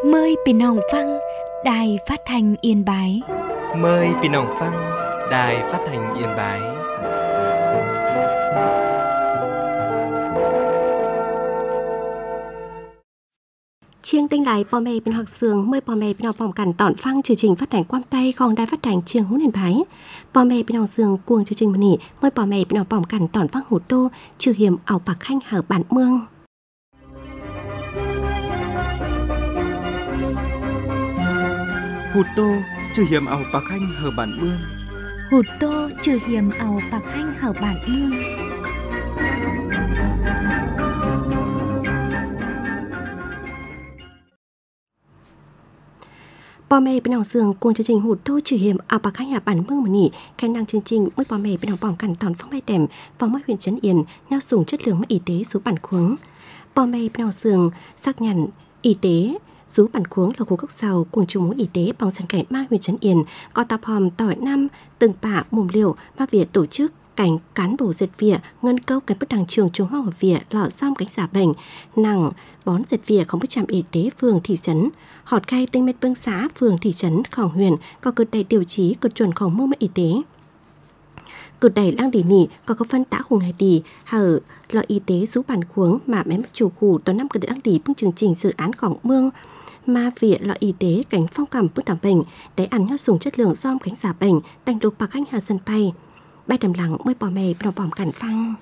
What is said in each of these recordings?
Mờiพี่น้องฟังđài phát thanh Yên Bái. Mời พี่น้องฟัง Đài Phát thanh Yên Bái. Chiêng tinh lái bò mẹ bên học sường mời bò mẹ bên học bỏng cản tọn phăng chương trình phát thanh quam tay còn đài phát thanh chiêng hú Yên Bái. Bò mẹ bên học sường cuồng chương trình mani mời bò mẹ bên học bỏng cản tọn phăng hủ tô trừ hiểm ảo bạc khanh hở bản mương. Hụt tô trừ hiểm ảo bạc khanh hở bản mương. Hụt tô trừ hiểm ảo bạc khanh hở bản mương. Bò mẹ bên học sường cuồng chương trình hụt tô trừ hiểm ảo bạc khanh hở bản mương mani khai năng chương trình mời bò mẹ bên học bỏng cản tọn phăng mai đẻm vào mắt huyện Trấn Yên nhau sủng chất lượng y tế số bản khuống. Bò mẹ bên học sường xác nhận y tế Rú bản khuống là khu gốc sào cùng chung mối y tế bằng sân cảnh ma huyện Trấn Yên có tập hòm tỏi năm từng bạ mồm liều mà việc tổ chức cảnh cán bộ dệt vỉa ngân câu cảnh bất đảng trường trung hoa ở vỉa lọ giam cánh giả bệnh nặng bón dệt vỉa không biết trạm y tế phường thị trấn họt khai tinh mét bưng xã phường thị trấn khổng huyền có cực đầy điều trí cực chuẩn khổng mô y tế cực đầy đang đi nỉ có phân tả khung ngày đi hở lọ y tế rú bản khuống mà mém chủ khu tuần năm cực đang đi bưng chương trình dự án khổng mương mà vỉa lọ y tế cánh phong cảm bức đảm bệnh để ăn nhau sùng chất lượng giom cánh giả bệnh đành lục bạc khanh hà dân bay bay đầm lặng mới bỏ mè bỏ bỏm cản phăng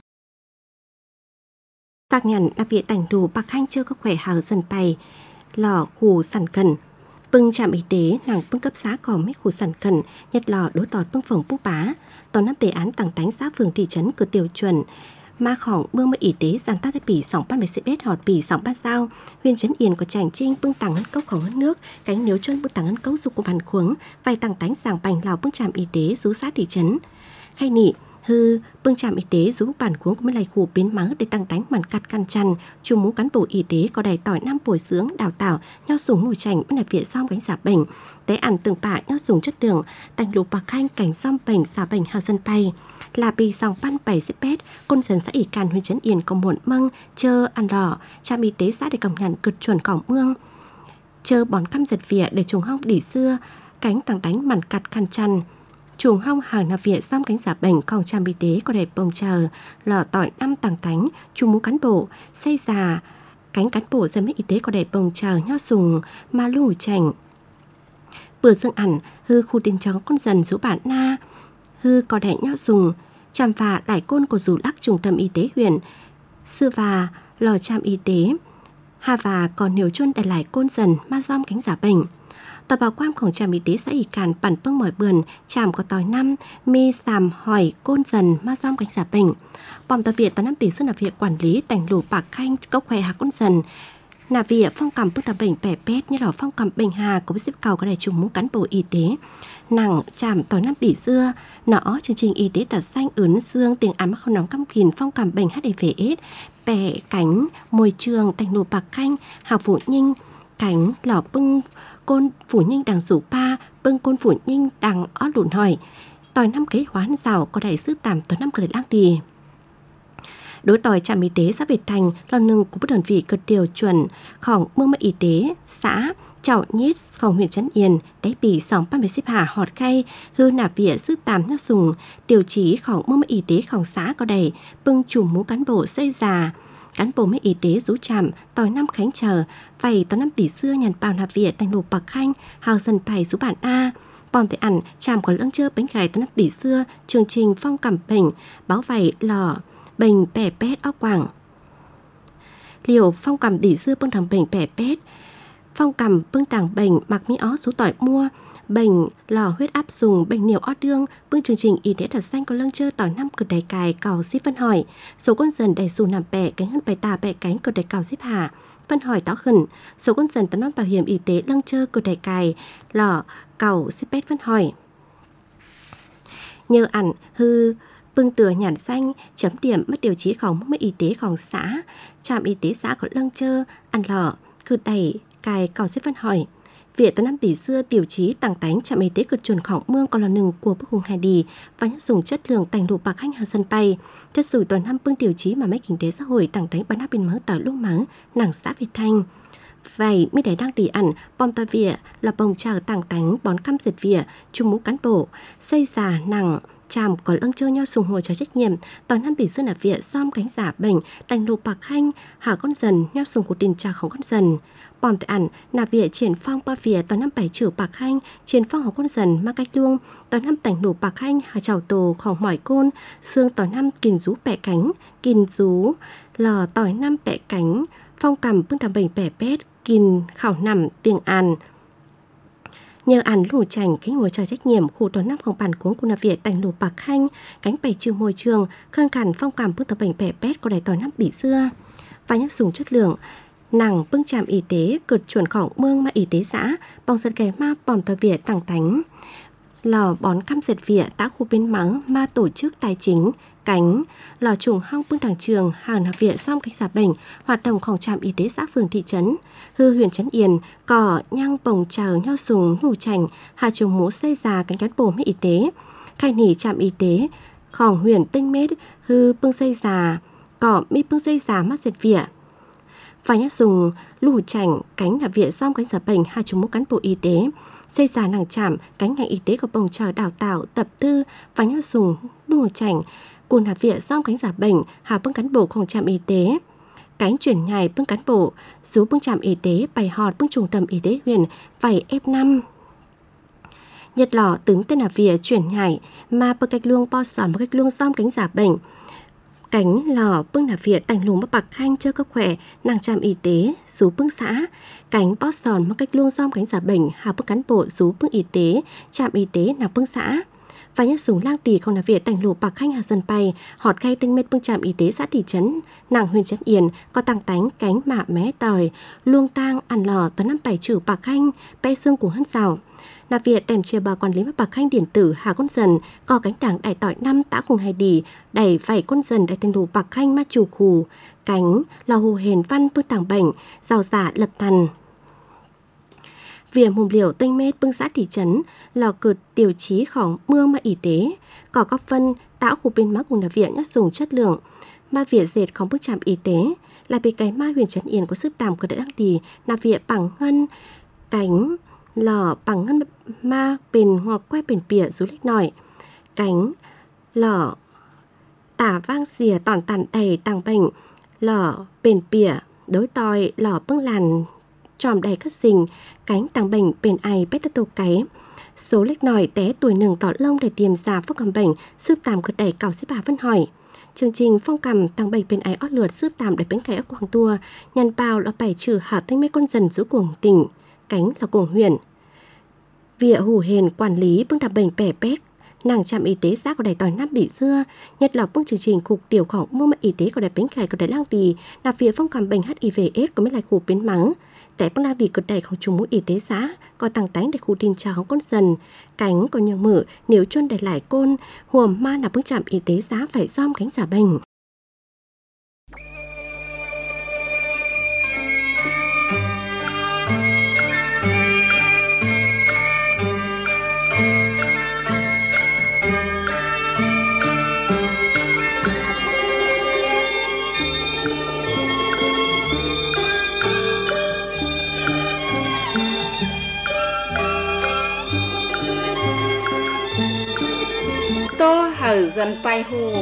tạc nhận là vỉa đành đủ bạc khanh chưa có khỏe hà dân bay lọ khu sản cần bưng trạm y tế nàng bưng cấp xã có mấy khu sản cần nhất lọ đối tọt bưng phồng búp bá tòa năm đề án tặng tánh xã phường thị trấn cửa tiêu chuẩn mà khỏng mương mà y tế giàn tác tại bỉ sòng ban bể họt bỉ sòng ban sao huyện Trấn Yên có chàng trinh bưng tặng ngân cốc khổng ngân nước cánh nếu chân bưng tặng ngân cốc dục của bàn khuống vài tặng tánh sàng bành lào bưng trạm y tế rú xã thị trấn khai nị hư bưng trạm y tế rú bản khuống của mấy lại khu biến máu để tăng đánh màn cắt căn chăn chủ mũ cán bộ y tế có đầy tỏi năm bồi dưỡng đào tạo nhau sùng nổi chành bên là viện xong cánh giả bệnh để ăn từng bạ nhau sùng chất lượng tành lục bạc khanh cảnh xong bệnh giả bệnh hà dân bay là bì sòng ban 7 pet con dân xã ỉ càn huyện Trấn Yên có muộn măng chơ ăn lò trạm y tế xã để công nhận cực chuẩn cỏng mương chơ bón căm giật vỉa để trùng hong đỉ xưa cánh tăng đánh màn cắt căn chăn chuồng hong hàng nạp viện xong cánh giả bệnh còn trạm y tế có đẹp bông chờ lò tỏi năm tàng tánh chung mũ cán bộ xây già cánh cán bộ dân y tế có đẹp bông chờ nho sùng mà lù chảnh bữa dương ẩn hư khu tình chó con dần rũ bản na hư có đẹp nho sùng chạm và đại côn của rủ lắc trung tâm y tế huyện sư và lò trạm y tế hà và còn nhiều chuôn đại lại côn dần ma giom cánh giả bệnh tòa bảo quanของtrạm y tế xã ỉ càn bản bưng mỏi bườn trạm có tỏi năm mi sàm hỏi côn dần ma giom cánh giả bệnh bòm tòa viện tòa năm tỷ sư nạp viện quản lý tành lù bạc khanh cốc khỏe hà côn dần nạp viện phong cầm bức tòa bệnh bẻ pét như là phong cầm bệnh hà có xếp cầu có đại trùng mũ cán bộ y tế nặng trạm tỏi năm tỷ xưa nọ chương trình y tế tạt xanh ướn xương tiền án mắc không nóng căm kìn phong cầm bệnh HIV/AIDS bẻ cánh môi trường tành lù bạc khanh hà phụ nhinh cánh lò bưng côn phủ nhinh đằng rủ pa bưng côn phủ nhinh đằng ót lụn hỏi tỏi năm kế hoán rào có đại sứ tạm tỏi năm cờ đang đi đối tỏi trạm y tế xã Việt Thành là nâng của bất đơn vị cực điều chuẩnของmương y tế xã Chảo Nhítของhuyện Trấn Yên đáy bỉ sòng ban bể xếp hà họt khay hư nạp vỉa sứ tạm nhắc sùng điều chíของmương y tếของxã có đầy bưng chủ mũ cán bộ xây già cán bộ y tế rú chạm tỏi năm khánh chờ vậy tỏi năm tỷ xưa nhàn bào nạp vỉa thành lục bạc khanh hào dần bài rú bản a bom để ăn chạm có lương chơ bánh gài tỏi năm tỷ xưa chương trình phong cảm bệnh báo vậy lò bệnh bẻ pét óc quảng liều phong cảm đỉ xưa bưng thằng bệnh bẻ pét phong cảm bưng tàng bệnh mặc mi ó số tỏi mua bệnh lò huyết áp dùng bệnh nhiều ót đương bưng chương trình y tế đặt xanh có lương chơ tỏi năm cực đầy cài cào xếp phân hỏi số con dần đầy xù nằm bẻ cánh hơn bài tà bẻ cánh cực đầy cào xếp hà phân hỏi táo khẩn số con dần tấm năm bảo hiểm y tế lương chơ cực đầy cài lò cào xếp pét phân hỏi nhờ ẩn hư bưng tựa nhản xanh chấm điểm mất điều chíของmất y tếของxã trạm y tế xã có lương chơ ăn lò cực đầy cài cào xếp phân hỏi Viện tới năm tỷ xưa tiểu chí tàng tánh trạm y tế cực chuẩn khổng mương còn là nừng của bức hùng hai đi và nhất dùng chất lượng tành đủ bạc khách hàng sân bay chất sử toàn năm bưng tiểu chí mà mấy kinh tế xã hội tàng tánh bán áp bên mắng tỏi lúc mắng nàng xã Việt Thanh vậy mi để đang đi ăn bom ta vỉa là bồng chờ tàng tánh bón căm diệt vỉa chung mũ cán bộ xây già nặng chàm có lưng chơi nhau sùng hồ cho trách nhiệm tỏi năm tỷ xưa là vỉa xóm cánh giả bệnh đành lục bạc khanh hà con dần nhau sùng của tình trà không con dần bom tại ăn là vỉa triển phong ba vỉa tỏi năm bảy chữ bạc khanh triển phong học con dần mang cách luông tỏi năm tành lục bạc khanh hà chào tổ khổng mỏi côn xương tỏi năm kìn rú bẹ cánh kìn rú lò tỏi năm bẹ cánh phong cầm bưng đàm bệnh bẻ bét kìn khảo nằm tiếng an nhờ ăn lù chành cánh ngồi chờ trách nhiệm khu tỏi nămของbản cuống của Việt đành lù bạc khanh cánh bày trừ môi trường khăn cằn phong cầm bưng đàm bệnh bẻ bét của đài tỏi năm bị xưa và nhắc sùng chất lượng nàng bưng trạm y tế cực chuẩn khổng mương mà y tế xã bong giật kẻ ma bòm tờ Việt tàng tánh lò bón cam dệt vỉa tá khu bên mắng ma tổ chức tài chính cánh lò trùng hong bưng đảng trường hàng học viện xong cánh giả bệnh hoạt độngของtrạm y tế xã phường thị trấn hư huyện trấn Yên cỏ nhang bồng chờ nhau sùng nụ chành hà trùng mũ xây già cánh cán bộ mấy y tế khai nỉ trạm y tếของhuyện tinh mết hư bưng xây già cỏ mi bưng xây già mắt dệt vỉa và nhắc dùng lù chảnh cánh là viện xong cánh giả bệnh hai chúng mũ cán bộ y tế xây già nàng chạm cánh ngành y tế của bồng chờ đào tạo tập tư và nhắc dùng lù chảnh cùng hạt viện xong cánh giả bệnh hà bưng cán bộของtrạm y tế cánh chuyển nhài bưng cán bộ số bưng trạm y tế bày họt bưng trung tâm y tế huyện vảy F5 nhật lò tướng tên là viện chuyển nhài mà bưng cách luông po sòn một cách luông xong cánh giả bệnh cánh lò bưng là viện tành lùng bạc khanh chơi cấp khỏe nàng trạm y tế số bưng xã cánh bó sòn một cách luông xong cánh giả bệnh hà bưng cán bộ số bưng y tế trạm y tế nàng bưng xã và nhắc súng lang tì không là viện tành lùng bạc khanh hà dân bay họt khay tinh mét bưng trạm y tế xã thị trấn nàng huyện trấn Yên có tăng tánh cánh mạ mé tòi luông tang ăn lò tới năm bảy chữ bạc khanh pe xương của hân rào là viện đèm chia bà quản lý bạc khanh điện tử hà con dần có cánh đảng đại tỏi năm tã khung hai đỉ đẩy vảy con dần đại thành đủ bạc khanh ma chủ khù cánh lò hù hền văn bưng tàng bệnh rào giả lập thần viện mùm liều tinh mét bưng xã thị trấn lò cực điều chíของเมืองmà y tế có các phân tạo khu bên mắc cùng là viện nhắc dùng chất lượng mà viện dệtของbức trạm y tế là bị cái ma huyện trấn Yên có sức tàm của đại đăng đì là viện bằng ngân cánh lò bằng ngân ma bền ngọt quay bền bìa rú lích nổi cánh lò tả vang xìa tòn tàn đầy tàng bệnh lò bền bìa đối tòi lò bưng làn tròm đầy cất sình cánh tàng bệnh bền ai bét tất tô cái số lích nổi té tuổi nừng tỏ lông để tiềm giả phúc cầm bệnh sức tàm cực đẩy cào xếp bà vân hỏi chương trình phong cầm tàng bệnh bên ai ót lượt sức tàm để bến cái ốc hoàng tua nhằn bao là bảy trừ hạ tinh mấy con dần rú cuồng tỉnh cánh là cuồng huyện vỉa hù hền quản lý bưng đạp bệnh bẻ bét nàng trạm y tế xã của đài tỏi năm bị xưa nhất là bưng chương trình cục tiểuของmua mặt y tế của đài bến cày của đài lang đì là vỉa phong cầm bệnh HIV/AIDS của mấy lại khu biến mắng tại bưng lang đì cực đàiของchung mũ y tế xã có tăng tánh để khu tin tràของcon dần cánh có nhiều mở nếu chôn đài lại côn huồm ma là bưng trạm y tế xã phải xóm cánh giả bệnh tô hở dần bay hù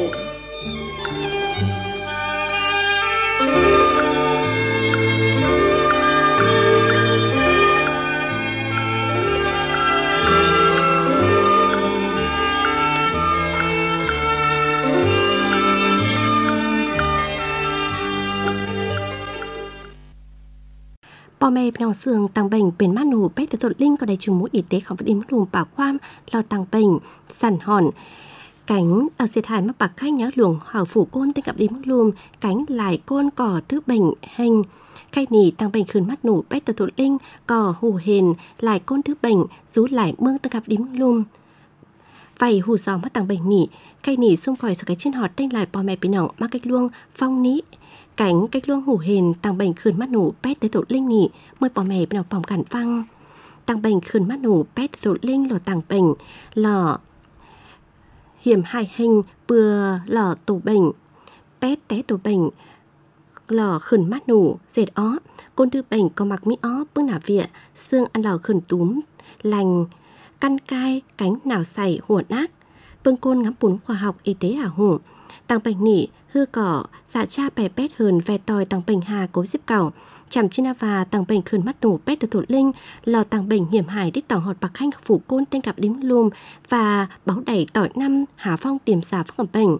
bò mẹ nòng xương tăng bệnhเป็นมาหนูไปแต่ตดลิงก็ได้จุมูอีเด็กของพอดีมลุมปากความเราtăng bệnhสั่นหอนcánh ở xiết hài mắc bạc khách nhớ luồng hào phủ côn tên gặp đi mức lùm cánh lại côn cỏ thứ bệnh hình khách nỉ tăng bệnh khử mắt nụ bét tờ tụ linh cỏ hù hền lại côn thứ bệnh rú lại mương tên gặp đi mức lùm vậy hù gió mắt tăng bệnh nỉ khách nỉ xung khỏi sau cái trên họt tên lại bò mẹ bị nọng mắc cách luông phong ní cánh cách luông hù hền tăng bệnh khử mắt nụ bét tờ tụ linh nỉ mới bò mẹ bị nọng phòng cản phăng tăng bệnh khử mắt nụ bét tờ tụ linh lò tăng bệnh lò hiểm hai hình bừa lò tổ bệnh pét té tổ bệnh lò khẩn mát nủ dệt ó côn thư bệnh có mặc mỹ ó bưng nả vịa, xương ăn lò khẩn túm, lành, căn cai, cánh nào xảy, hùa nát. Bưng côn ngắm bún khoa học y tế hả hủ. Tăng bệnh nỉ, hư cỏ, dạ cha bè pét hờn ve tòi tăng bệnh hà cố diếp cảo. Chằm china và tăng bệnh khẩn mắt tủ pét từ thổ linh, lò tăng bệnh hiểm hải đích tỏng họt bạc khanh phủ côn tên gặp đím lùm và báo đẩy tỏi năm hà phong tiềm xà phức bệnh.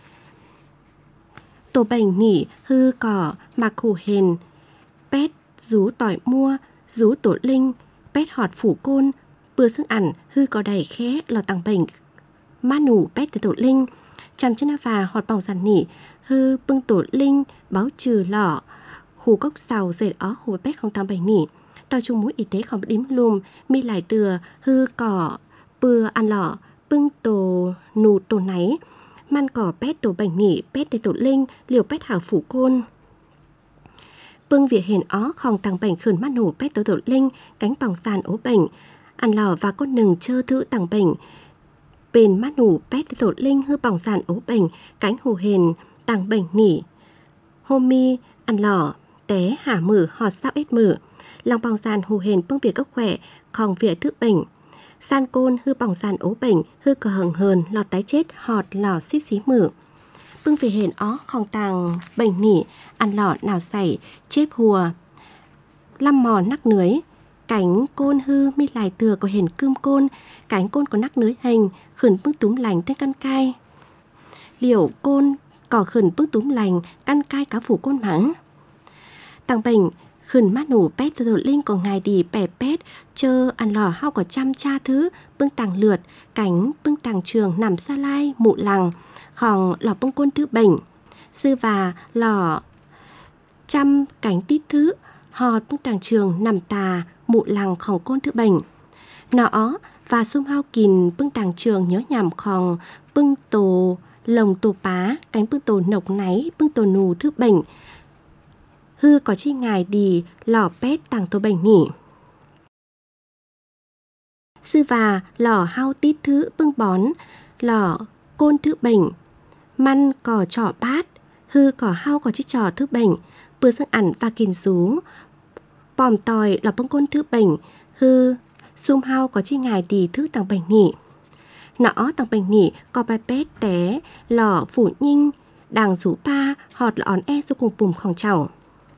Tổ bệnh nỉ, hư cỏ, mặc hủ hền, pét, rú tỏi mua, rú tổ linh, pét họt phủ côn, bưa sức ẩn, hư có đầy khé, lò tăng bệnh, ma nủ pét từ tổ linh. Chằm chân và họt bỏng giàn nỉ, hư bưng tổ linh, báo trừ lỏ, khủ cốc xào dệt ó khủ pét không tăng bệnh nỉ. Đòi chung mũi y tế không đím lùm, mi lại từa, hư cỏ, bưa ăn lỏ, bưng tổ nụ tổ náy, man cỏ pét tổ bệnh nỉ, pét từ tổ linh, liều pét hảo phủ côn. Bưng vỉa hền ó không tăng bệnh khẩn mắt nủ pét tổ linh, cánh bỏng sàn ố bệnh, ăn lỏ và con nừng chơ thử tăng bệnh. Bền mắt nủ pét tổ linh hư bỏng sàn ố bệnh, cánh hù hền tăng bệnh nỉ. Hôm mi ăn lỏ, té hả mử họt sao ít mử. Lòng bỏng sàn hù hền bưng việc gốc khỏe, còn vỉa thức bệnh. San côn hư bỏng sàn ố bệnh, hư cờ hờn hờn, lọt tái chết, họt lò xíp xí mử. Bưng vỉa hền ó không tàng bệnh nỉ, ăn lỏ nào xảy, chếp hùa. Lăm mò nắc nưới, cánh côn hư mi lại từa có hền cơm côn, cánh côn có nắc nưới hình, khẩn bưng túm lành tên căn cai. Liều côn có khẩn bưng túm lành, căn cai cá phủ côn mắng. Tăng bệnh, khẩn mát nủ pét từ tổ linh có ngài đi bè pét, chơ ăn lò hao có trăm cha thứ, bưng tàng lượt, cánh bưng tàng trường nằm xa lai, mụ lằng, khòng lò bưng côn thư bệnh. Sư và lò trăm cánh tít thứ, họt bưng tàng trường nằm tà, mụ lằng khòng côn thư bệnh. Nó và xung hao kìn bưng tàng trường nhớ nhằm khòng bưng tổ lồng tổ pá, cánh bưng tổ nộc náy, bưng tổ nù thư bệnh. Hư có chi ngài đi lò pét tàng tổ bệnh nỉ. Sư và lò hao tít thứ bưng bón, lò côn thư bệnh. Man cỏ trỏ bát, hư cỏ hao có chi trò thư bệnh. Bữa sức ẩn và kìn rú, bòm tòi lò bưng côn thư bệnh. Hư xung hao có chi ngài đi thứ tàng bệnh nỉ. Nó tàng bệnh nỉ có bài pét té lò phủ nhinh, đàng rú pa họt lòn e do cùng bùm khòng chảo.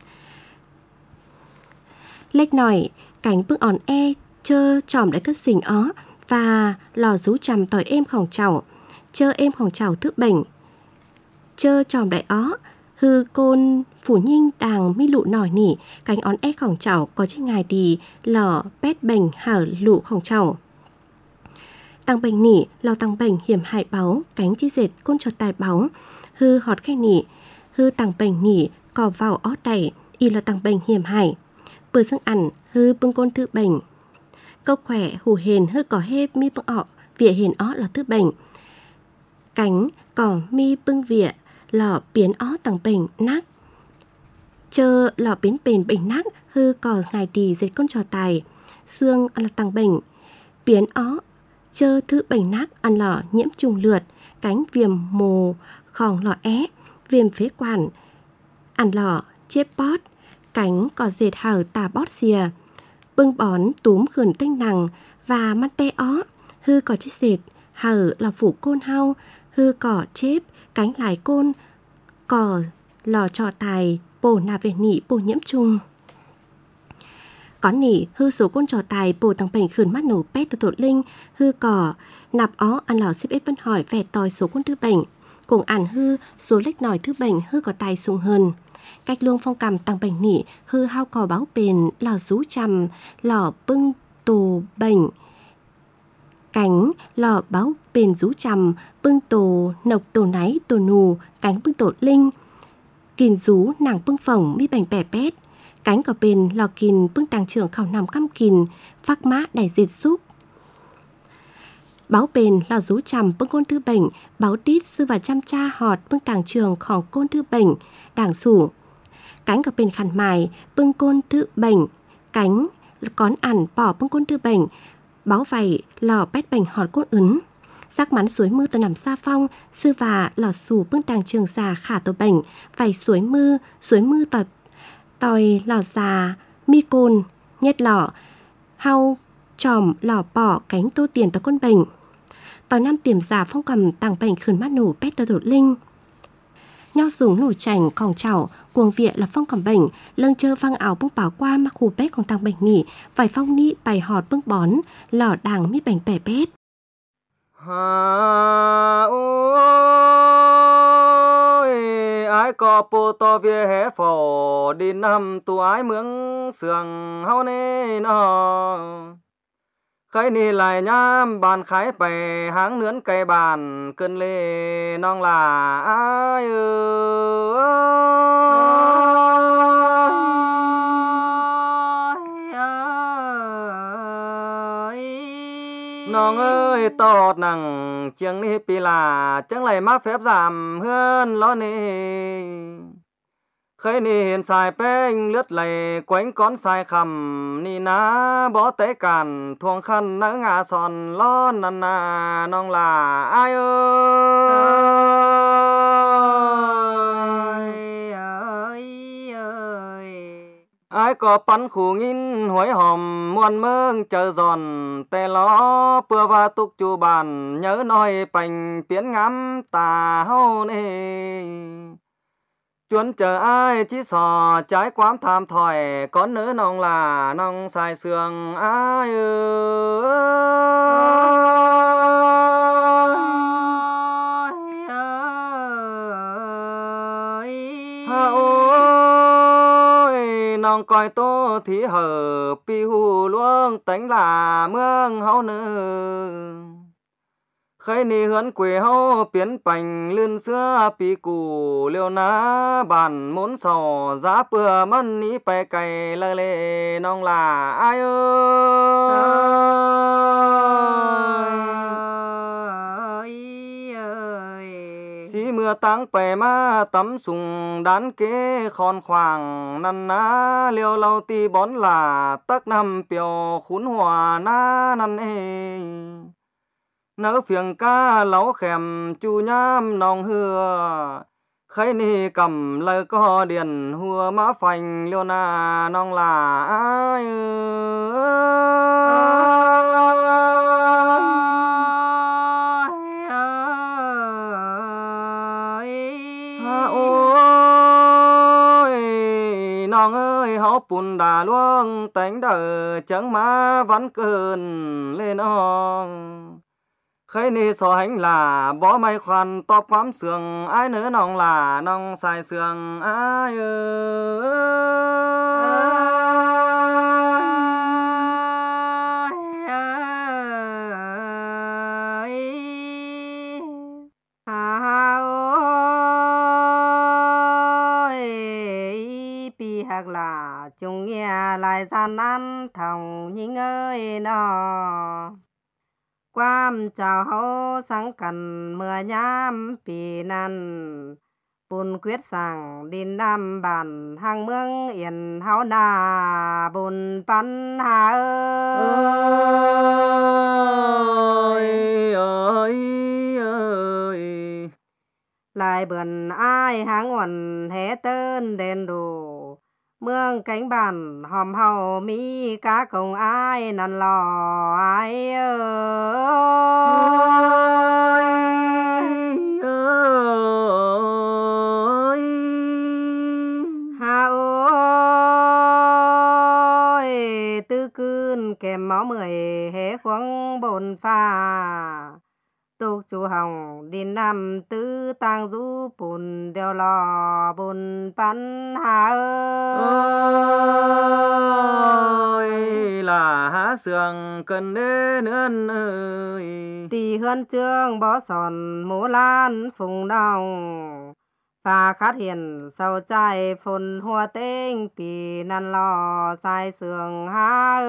Lệch nổi, cánh bưng òn e, chơ tròm đại cất xình ó, và lò rú chằm tỏi êm khòng chảo, chơ êm khòng chảo thức bệnh. Chơ tròm đại ó, hư côn phủ nhinh đàng mi lụ nổi nỉ, cánh ón e khòng chảo có chi ngài đi, lò pét bệnh hở lụ khòng chảo. Tăng bệnh nỉ, lò tăng bệnh hiểm hại báo, cánh chi dệt côn trọt tài báo, hư họt khay nỉ, hư tăng bệnh nỉ, cò vào ó đẩy, y lò tăng bệnh hiểm hại. Bữa sức ẩn, hư bưng côn thư bệnh. Câu khỏe hù hền hư có hê mi bưng ọ, vỉa hền ó là thư bệnh. Cánh cỏ mi bưng vỉa, lò biến ó tăng bệnh nắc. Chơ lò biến bền bệnh nắc, hư cỏ ngài đi dệt con trò tài. Xương là tăng bệnh. Biến ó, chơ thư bệnh nắc, ăn lò nhiễm trùng lượt. Cánh viêm mồ, khòng lò é, viêm phế quản. Ăn lò, chếp bót. Cánh có dệt hở tà bót xìa, bưng bón túm khẩn tinh nằng và mắt tê ó, hư có chiếc dệt hở là phủ côn hao, hư cỏ chếp cánh lái côn, cỏ lò trọ tài bổ nà về nỉ bổ nhiễm chung. Có nỉ hư số côn trò tài bổ tăng bệnh khẩn mắt nổ pét từ tổ linh, hư cỏ nạp ó ăn lò xếp ếp vân hỏi vẻ tòi số côn thư bệnh, cùng ản hư số lách nòi thư bệnh hư có tài sung hơn. Cách luông phong cầm tăng bệnh nỉ, hư hao cò báo bền, lò rú chằm, lò bưng tổ bệnh. Cánh, lò báo bền rú chằm, bưng tổ nộc tổ náy, tổ nù, cánh bưng tổ linh. Kìn rú, nàng bưng phỏng, mi bành bẻ pét. Cánh có bền, lò kìn bưng tàng trưởng khảo nằm căm kìn, phác mã đẩy dệt xúc. Báo bền, lò rú chằm, bưng côn thư bệnh, báo tít, sư và chăm cha họt, bưng tàng trường khỏng côn thư bệnh, đảng sủ. Cánh có bên khăn mài, bưng côn thư bệnh, cánh cón ẩn bỏ bưng côn thư bệnh, báo vầy lò pét bệnh họt côn ứng. Sắc mắn suối mưa từ nằm xa phong, sư và lò xù bưng tàng trường già khả tổ bệnh, vầy suối mưa tỏi tòi lò già, mi côn, nhét lọ, hau, tròm, lò bỏ, cánh tô tiền tới con bệnh. Tòi năm tiềm giả phong cầm tàng bệnh khẩn mắt nổ bét tờ đột linh. Nhau dùng nổ chảnh, còn chảo, cuồng viện là phong cầm bệnh, lưng chơ văng áo bưng báo qua mặc hù bét còn tàng bệnh nghỉ, vài phong nị bày họt bưng bón, lò đàng mi bệnh bẻ bét. Ai có bố to về hé phổ đi nằm tu ái mướng sườn hao nê nó khái ni lại nhám bàn khái bè háng nướn cây bàn cơn lê non là ai Nong ơi tọt nằng chiêng ni pi là chẳng lại má phép giảm hơn lo nê khơi ni hiện xài beng lướt lầy quánh con xài khầm ni ná bó tế càn thuồng khăn nỡ ngà sòn lo năn nà nong là ai ai có bắn khủ nghìn hối hòm muôn mương chờ giòn tê ló bưa va tục chu bàn nhớ nói bành biến ngắm tà hâu nê chuốn chờ ai chỉ sò trái quám tham thỏi có nữ nong là nong xài sườn ai nong coi tô thí hở pi hù luông tánh là mương hậu nữ khơi ni hướn quê hậu biến bành lươn xưa pi cù liêu ná bàn muốn sò giá bừa mân ní bè cày lơ lê nong là ai xí mưa táng bè ma tắm sùng đán kế khòn khoàng năn ná liêu lâu ti bón là tắc năm piều khún hòa ná năn ê nỡ phiền ca lấu khèm chu nhám nong hưa khấy ni cầm lời có điền hùa má phành liêu na nong là ai nong ơi hó bùn đà luông tánh đờ chẳng má vắn cơn lên ông khơi ni so hành là bó may khoan to quám sườn ai nữa nong là nong xài sườn ai hạc là chúng nghe lại gian ăn thòng nhinh ơi nó quam chào hậu sáng cần mưa nhám pì năn bùn quyết sàng đin nam bản hàng mương yên háo nà bùn pan hà ơi lại bườn ai háng nguồn hé tơn đèn đủ mương cánh bàn hòm hầu mi cá công ai năn lò ai ơi hà ơi tư cươn kèm máu mười hé khoáng bồn pha tục chú hồng đi năm tứ tang du bùn đeo lò bùn pan hà ơi là há sườn cần đế nương ơi tì hơn trương bó sòn mũ lan phùng đồng và khát hiền sầu trai phun hoa tinh pì năn lò sai sườn há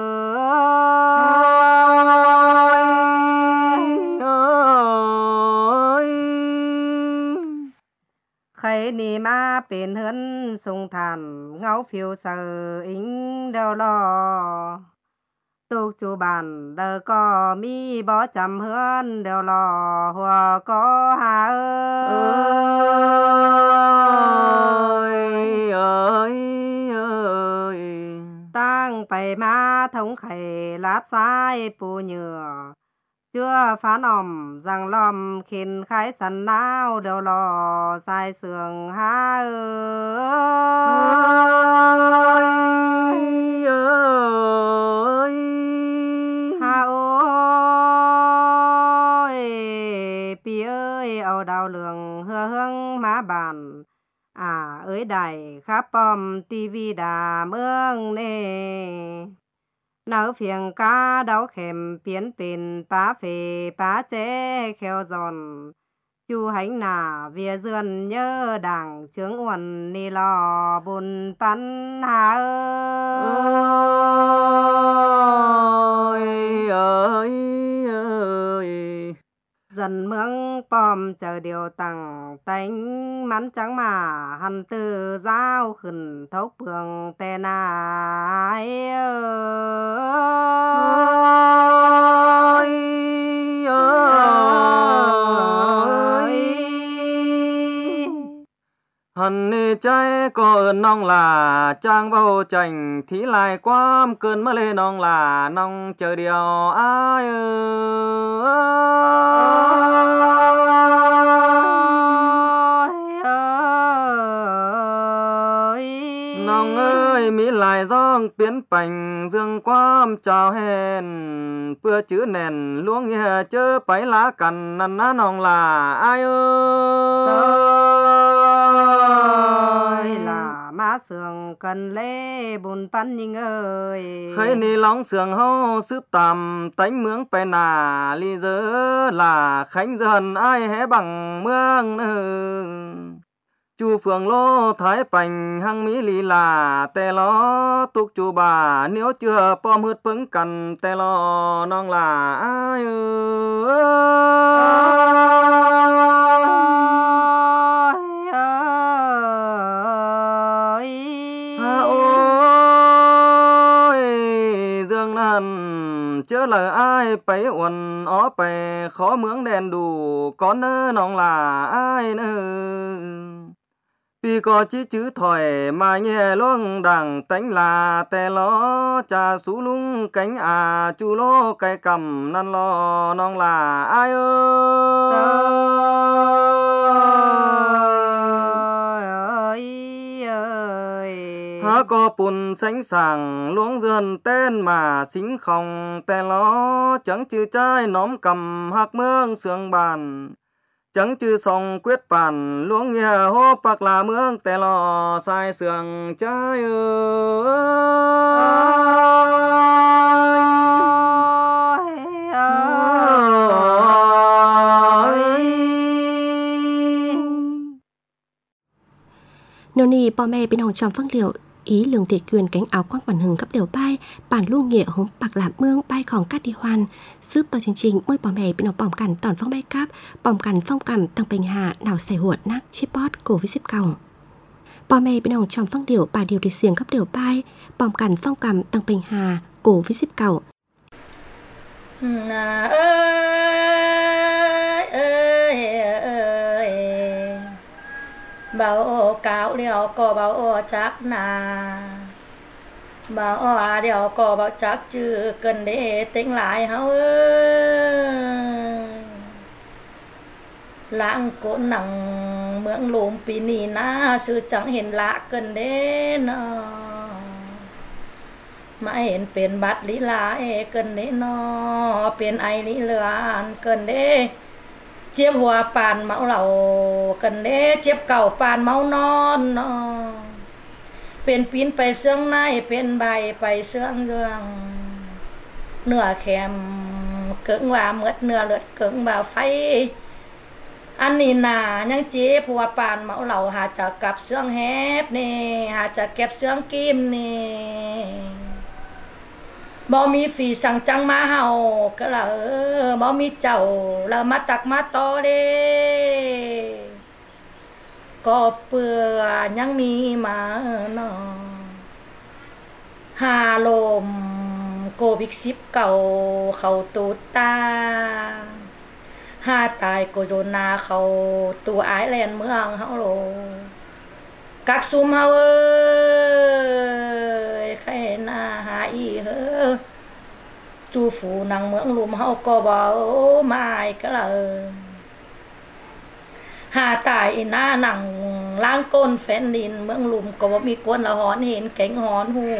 khấy ni ma bên hân sung thàn ngáo phiêu sờ ính đeo lò tục chú bàn đờ có mi bó chầm hân đeo lò hòa có hà ơi khẩy má thống khẩy lát sai bù nhựa chưa phán ỏm rằng lòm khiến khái sẵn nào đều lò sai sườn ha ơi ha ơi pi ơi âu đào lường hưa hương má bàn à ơi đài khắp bom tivi đà mương nè nấu phiền cá đau kèm biến pin bá phê bá chế kheo giòn chu hành nà vía dườn nhớ đảng chướng uẩn ni lò bùn bắn hà ơi ơi dần mương bom chờ điều tặng tánh mắn trắng mà hằn từ giao khẩn thấu bường tè nai hằn nê trái có ơn nong là trang bao chành thí lại quam cơn mơ lê nong là nong chờ điều ai nong ơi mỹ lại giong biến bành dương quam chào hèn bữa chữ nền luống nghe chớ bấy lá cằn năn ná nong là ai là má sườn cần lê bùn pan nhinh ơi khơi ni lóng sườn hô sướp tầm tánh mướng pe nà ly dơ là khánh dần ai hé bằng mương chu phường lô thái bành hăng mỹ lì là tè lo tục chu bà nếu chưa pom hứt pứng cần tè lo nong là ai chớ là ai bấy uẩn ó bè khó mướng đèn đủ có nơ nong là ai nơ vì có chí chữ thỏi mà nghe luông đằng tánh là tè lo trà sú lung cánh à chu lô cây cầm năn lo nong là ai há có bùn sánh sàng luống dườn tên mà xính không tè lo chẳng chữ trai nóm cầm hạc mương sương bàn chẳng chữ song quyết bàn luống nghe hô bạc là mương tè lo sai sương trai Nô nì bò mẹ bên hồng tròn phương liệu ý lường thị quyền cánh áo quang bản hừng cấp đều bay bản lu nghĩa hống bạc làm mương bay còn cát đi hoàn giúp tàu chương trình môi bò mẹ bên hồng bỏng cằn tòn phong bay cáp bỏng cằn phong cảm tăng bình hạ nào xẻ huột nát chipot cổ với ship cầu bò mẹ bên hồng tròn phương liệu bà điều đi xiềng cấp đều bay bỏng cằn phong cảm tăng bình hạ cổ với ship cầu bảo cáo điều có bảo chắc nà bảo điều có bảo chắc chứ cần để tính lại hao lãng cố nặng mượn lùm pì nì na sư chẳng hiện lạ cần để nó mà hiệnเป็นบัตรlý lại cần để nóเป็นai lý lừa cần để chiếp hoa bàn máu lầu cần đế chiếp cầu bàn máu nonเป็นปีนไปเสื่องในเป็นใบไปเสื่องเรื่องเนื้อแข็มเกิงว่าเมื่อเนื้อเลือดเกิงว่าไฟอันนี้น่ะยังเจ็บหัวปานเมาเหล่าหาจะกับเสื่องแฮบนี่หาจะเก็บเสื่องกิมนี่บ่มีฝีสั่งจังมาเฮาก็ละบ่มีเจ้าละมาตักมาต่อเด้ก็เปื่อยังมีมาเนาะหาลมโควิด10เข้าตูตาหาตายโคโรนาเข้าตัวไอแลนด์เมืองเฮาโลกักซุมเฮาเอ้ยใครน่าหาอีเห chu phủ nàng mượn lùm hậu có bảo mai cái là hà tại na nàng lang côn phèn nín mượn lùm có bảo mi quân là hòn hình cánh hòn hù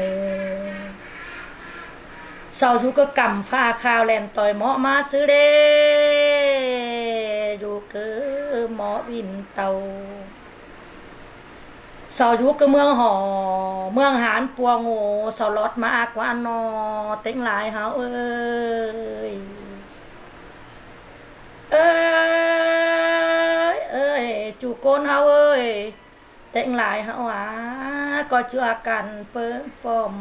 sau chú có cầm pha khao lên tỏi mõ má xứ đê chú cứ mõ bin tàu sau chú cứ mương hò mương hán buông ngô sau lót má qua nó tính lại háo ơi ơi ơi chú con háo ơi tính lại háo á có chưa cần bớn bom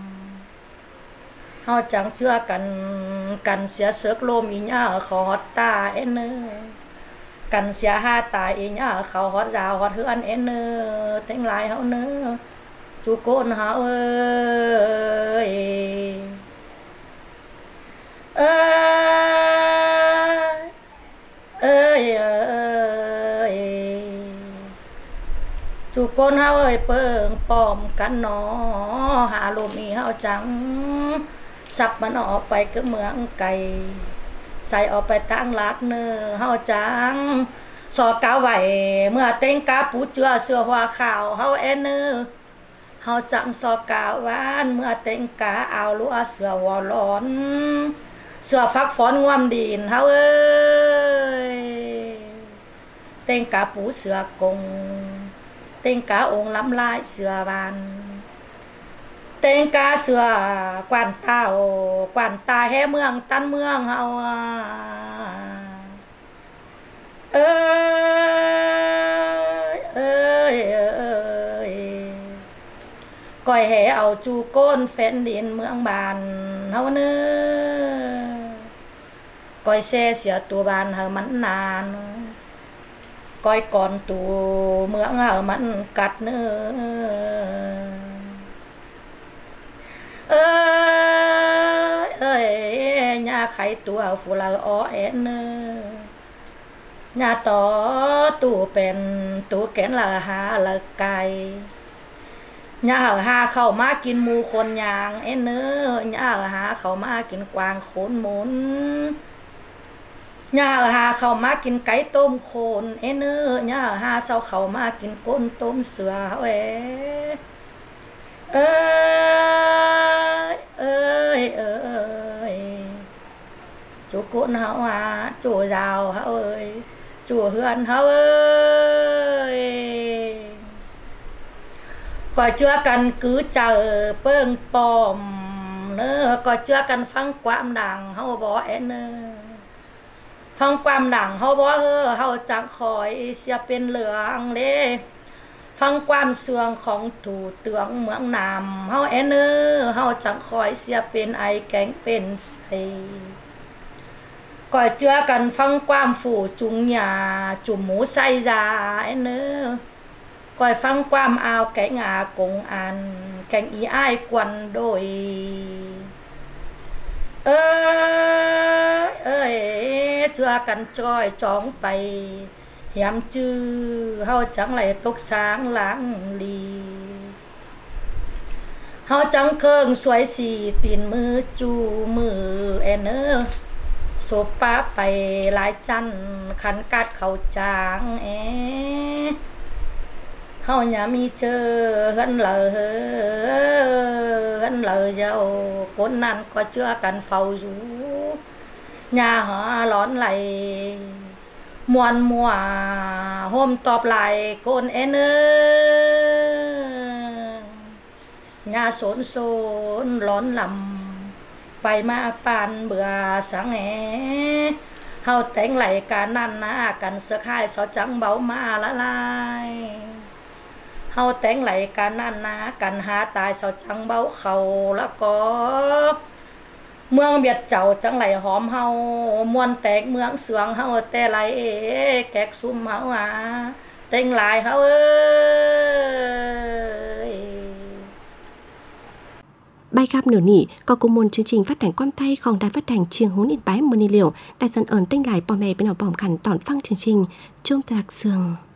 họ chẳng chưa cần xia sước lôm ý nhá khó hót ta en cần xia ha tài ý nhá khó hót rào hót hươn en tính lại hậu nữa chú con hậu ơi ơi ơi chú con hậu ơi bơng bom cắn nó hạ lôm ý hậu chẳng sắpมันออกไปก็เมืองไก่ใส่ออกไปตั้งลักเนื้อเฮาจังสอก้าวไหวเมื่อเต็งกาปูเจือเสือหัวขาวเฮาเอ็นเนื้อเฮาสั่งสอก้าวหวานเมื่อเต็งกาเอาลัวเสือหัวร้อนเสือฟักฝอนงวมดินเฮาเอ้ยเต็งกาปูเสือกงเต็งกาองค์ล้ำลายเสือบานเต็งกาเสือกวนตาแห่เมืองตันเมืองเฮาเอ้ยเอ้ยเอ้ยก้อยแห่เอาจูโก้นแฟนดินเมืองบานเฮาเน้อก้อยแซ่เสียตัวบานเฮามันนานก้อยก่อนตัวเมืองเฮามันกัดเน้อเอ้ยnhà khaiตัวฟูลาอ้อเอ็นnhàต่อตัวเป็นตัวแกนละหาละไก่nhàหาเข้ามากินหมูคนยางเอ็นnhàหาเข้ามากินกวางโขนหมุนnhàหาเข้ามากินไก่ต้มโคนเอ็นnhàหาเซาเข้ามากินก้นต้มเสือเอ้เอ้ยเอ้ยเอ้ยchú côn hao à chú giàu hao ơi chú hươn hao ơi có chưa cần cứ chờ bơng bom nữa có chưa cần phăng quam đằng hao bỏ en phăng quam đằng hao bỏ hao chẳng khỏi sẽเป็นเหลืองเด้ฟังความเสื่องของถูเตืองเมืองนามเฮาเอ็นเฮาจังคอยเสียเป็นไอแกงเป็นใสก่อยเจือกันฟังความฝูจุงหญ้าจุ่มหมูใส่ยาเอ็นก่อยฟังความอาวแกงากงอันแกงอีอ้ายกวนโดยเอ้ยเจือกันจ้อยจ้องไปยามจื้อเฮาจังไหลตกสางหลังลีเฮาจังเคิงสวยสีตีนมือจูมือแอนโซป้าไปหลายจันขันกัดเขาจางเฮาอย่ามีเจอเฮินเลยเจ้าคนนั้นก็เชื่อกันเฝ้าอยู่nhà họ lón lại muôn mùa hôm tọp lại con en nhà sốn sốn lón lầmไปมาปานเบื่อสังเฮาแต่งไหลกันนั่นนะกันเสือกหายสอจังเบามาละลายเฮาแต่งไหลกันนั่นนะกันหาตายสอจังเบาเขาแล้วก็เมืองเบียดเจ้าจังไหลหอมเฮามวนแตกเมืองเสืองเฮาแต่ไหลแกกซุ่มเฮาแต่งหลายเฮาเอ้ย Bài gặp nửa nỉ có cùng một chương trình phát hành quan tayของđài phát hành Chiêng Hún Yên Bái Mơ Ni Liều đại dân ẩn tinh lại bò mẹ bên nào bòm khẩn tỏn phăng chương trình Trung Tạc Sương